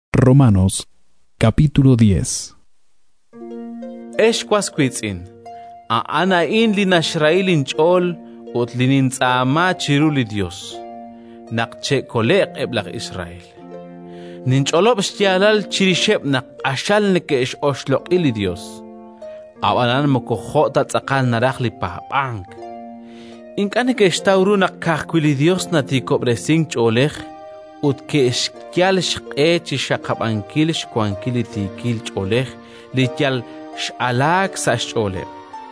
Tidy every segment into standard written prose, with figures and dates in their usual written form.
Romanos, capítulo 10. Eshquasquitzin, a anain linashrailin chol, ut linintzama chiruli Dios. Nakche kolek eblak Israel. Nincholob stialal chirishep nak ashal neke ish oshlo ili Dios. Awanan mokohota tzakal narachli pahapank. Inkane ke ishtauru nak kahkwili Dios natikobrezing cholech, ut ke ishkyal shqe shakabankil shkwankili tikil cholech, lityal shalak sa cholech.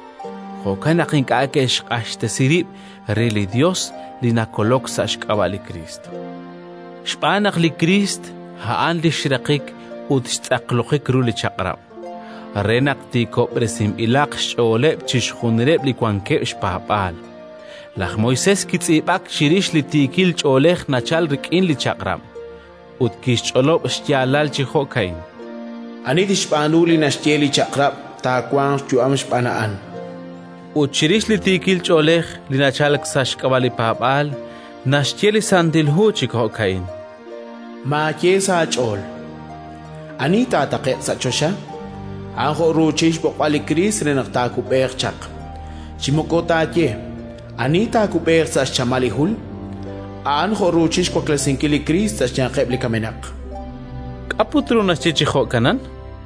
Hokan akinka ke shqashtesirib, rili Dios linakolok sa shkabali Cristo. Shpanak li Christ, haan li shrakik, ut shtaklokik ruli chakrab. Renak tikobrezim ilak sholeb chishkhunreb li kwanke shpahapal. Lach Moises kitzibak shirish li tikil cholech nachal rikin li chakram. Ut kish cholob shtialal chihokain. Anit ishpanuli nashtieli chakrab takwang chuam shpanaan. Ut shirish li tikil cholech li nachal ksash kabali pahapal nashtieli santilhu chihokain. Ma kiesa chol. Anita taqe sa chosha. Anjo ruchish bokwali Kris renaktaku berchak. Chimokota ye. Anita kuber sa chamalihul, aan horuchish kwa klasinkili Kris sa chanqebli kamenak. Kaputro na chichiho kanan?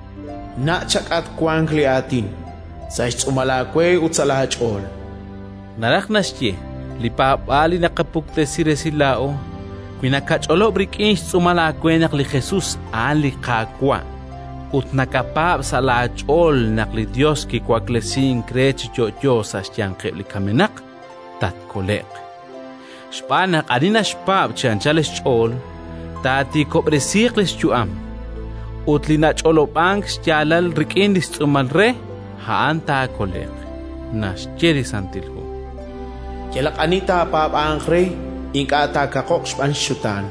Na chakat kwangli atin, sa umalakwe utsalahach ol. Narak nasye, lipapali na kapukte siresilao, pinakacholo brikinch umalakwe nakli Jesus aan li kakwa, ut nakapap sa lahach ol nakli Dios ki kwa klasing krech yo sa chanqebli kamenak. Tat kolek. Shpanak adina shpab chanchales chol, tati kobresikles chuam. Utlina cholopang shalal rikindis umalre, haan ta kolek. Nas cheri santilhu. Kelak anita pap angre, inka ta kakok shpan shutan.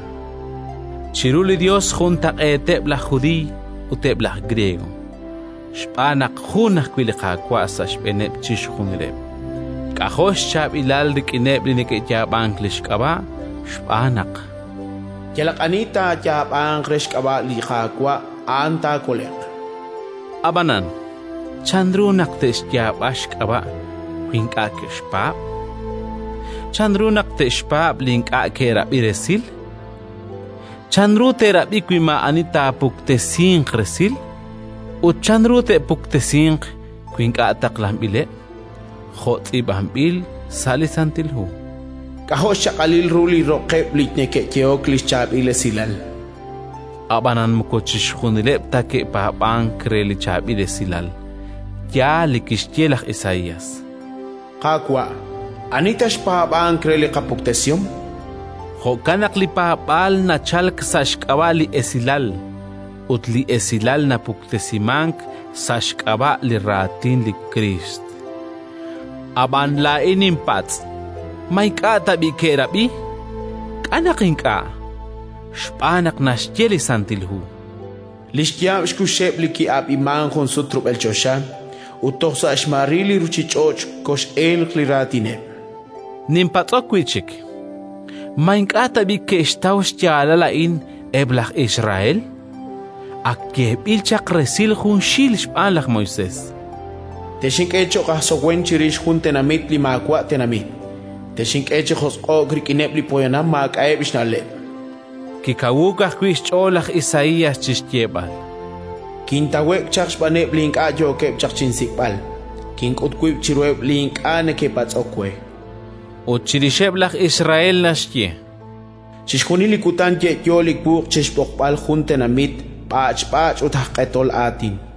Chiruli Dios junta etebla judí, utebla griego. Shpanak junah kwilikakwa sa shpenep chishunireb. Kahosh chab ilal rikineb linikitjab anglish kaba, shpanak. Kelak anita chab angrish kaba likakwa anta kolek. Abanan, chandru naktes jab ash kaba, winka kishpab. Chandru naktes pab linka kerabi resil. Chandru terabi kwima anita puktesin resil. Ut chandru te puktesin kwinka taklam bile. Khot ibambil salisantilhu. Kahosha kalil ruli roqeb litneke keoklis chab ile silal. Abanan mukochish khunileb take pa bankreli chab ile silal. Ya likishtielach Isaías. Kakwa, anitash pa bankreli kapuktesyom? Hokanak li pa bal na chalk sashkawali esilal. Utli esilal na puktesimank sashkawa li ratin li Christ. Aban lain impats, may katabi kerabi, kanaking ka, shpanak nastyeli santilhu. Lishtiam shkushep liki ab iman kon sutrup el chosha, utok sa ashmarili ruchichoch kosh el kliratine. Nimpatsokwichik, may katabi ke ishtaws tialalain eblach Israel, akkeb ilchak resil hun shil shpanlach Moises. Teshink echo kahsokwen chirish hun tenamit lima akwa tenamit. Teshink echo hosko grikinep li poyanam maakaeb ishnale. Kikawukah kwish cholach Isaías chistiebal. Kintawek chak spanep link ajo kep chak chinsikbal. Kink utkwib chirweb link ane kepats okwe. Ut chirisheblach Israel nashye. Chishkunili kutan ye yolik buk chishpokbal hun tenamit pach utahketol atin.